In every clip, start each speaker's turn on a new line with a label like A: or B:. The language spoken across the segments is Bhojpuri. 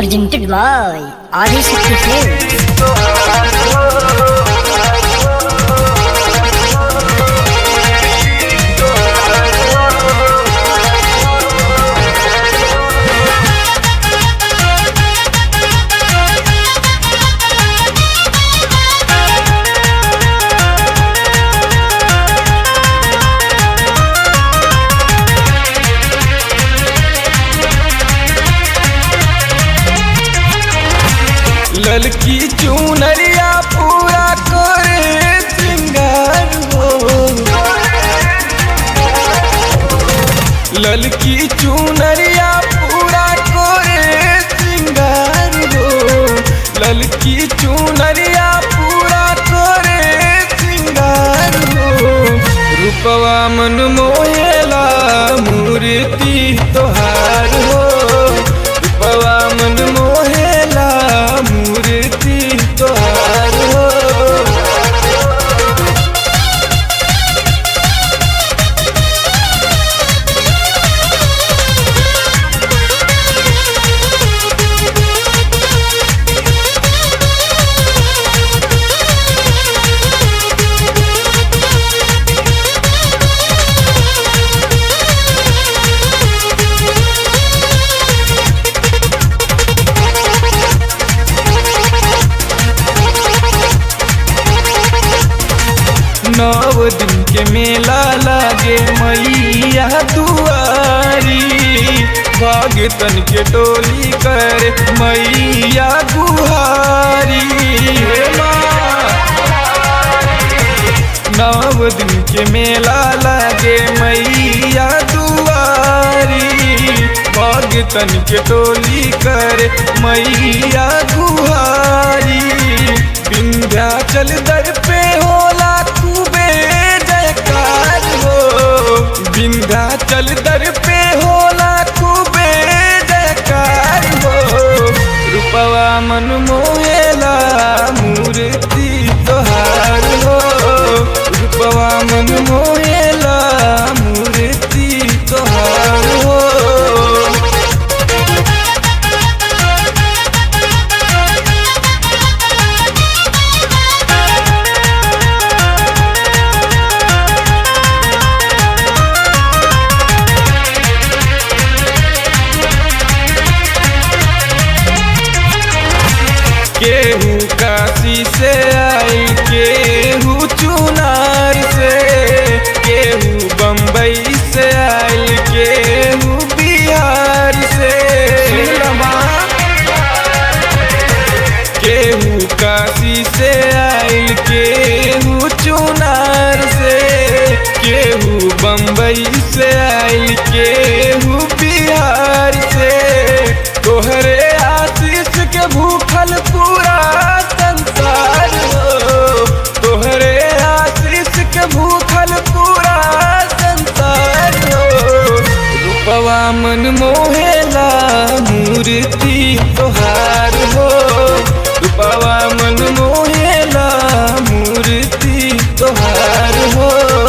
A: presented by Adi Shakti Films.
B: ललकी चुनरिया पूरा करे श्रृंगार हो, ललकी चुनरिया पूरा करे श्रृंगार हो, ललकी चुनरिया पूरा करे श्रृंगार हो। रूपवा मन मोहेला मूर्ति तोहार हो, रूपवा मन मोहेला मूर्ति तोहार हो। नव दिन के मेला लागे मैया दुआरी, भगतन के टोली करे मैया गुहारी। नव दिन के मेला लागे मैया दुआरी, भगतन के टोली करे मैया गुहारी। विंध्याचल दर पे होला खूबे जयकार हो, विंध्याचल दर पे होला खूबे जयकार हो। रूपवा मन मोहेला मूर्ति तोहार हो, रूपवा मन मोहेला मूर्ति तोहार हो। केहू काशी से आई, केहू चुनार से, केहू बम्बई से आई, केहू बिहार से। केहू काशी से आई, केहू चुनार से, केहू बम्बई से आई, केहू बिहार से। तोहरे आशीष के भूखल पूरा संसार हो, तोहरे आशीष के भूखल पूरा संसार हो। रूपवा मन मोहेला मूर्ति तोहार हो, रूपवा मन मोहेला मूर्ति तोहार हो।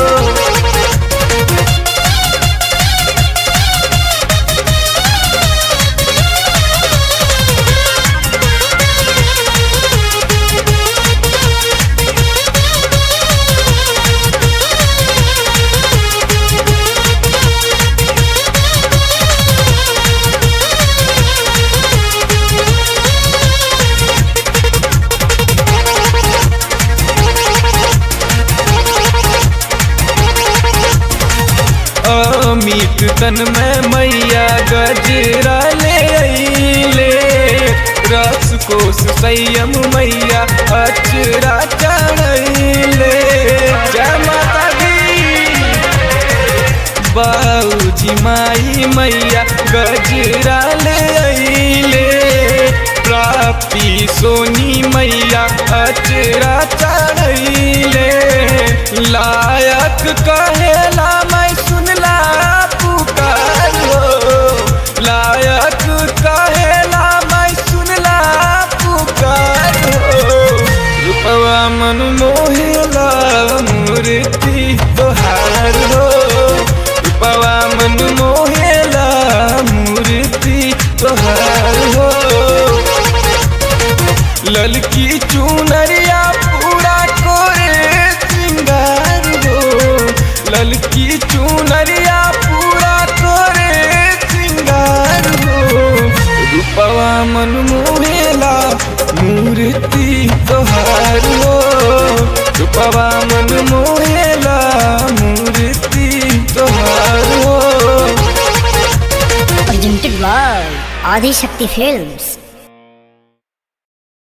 B: अमित तन में मैया गजरा ले अइले, रस कोस संयम मैया अचरा चढ़ैले। जय माता दी। बाऊजी माई मैया गजरा ले अइले, प्राप्ति सोनी मैया अचरा चढ़ैले। लायक कहेला मैं सुनला पुकार हो, लायक कहेला मैं सुनला पुकार हो। रूपवा मन मोहेला मूर्ति तोहार हो, रूपवा मन मोहेला मूर्ति तोहार हो। ललकी चुनरिया पूरा कोरे श्रृंगार हो, ललकी चुनरिया पूरा कोरे श्रृंगार हो। रूपवा मन मोहेला मूर्ति तोहार हो, रूपवा मन मोहेला मूर्ति तोहार हो।
A: Presented by Adi Shakti Films.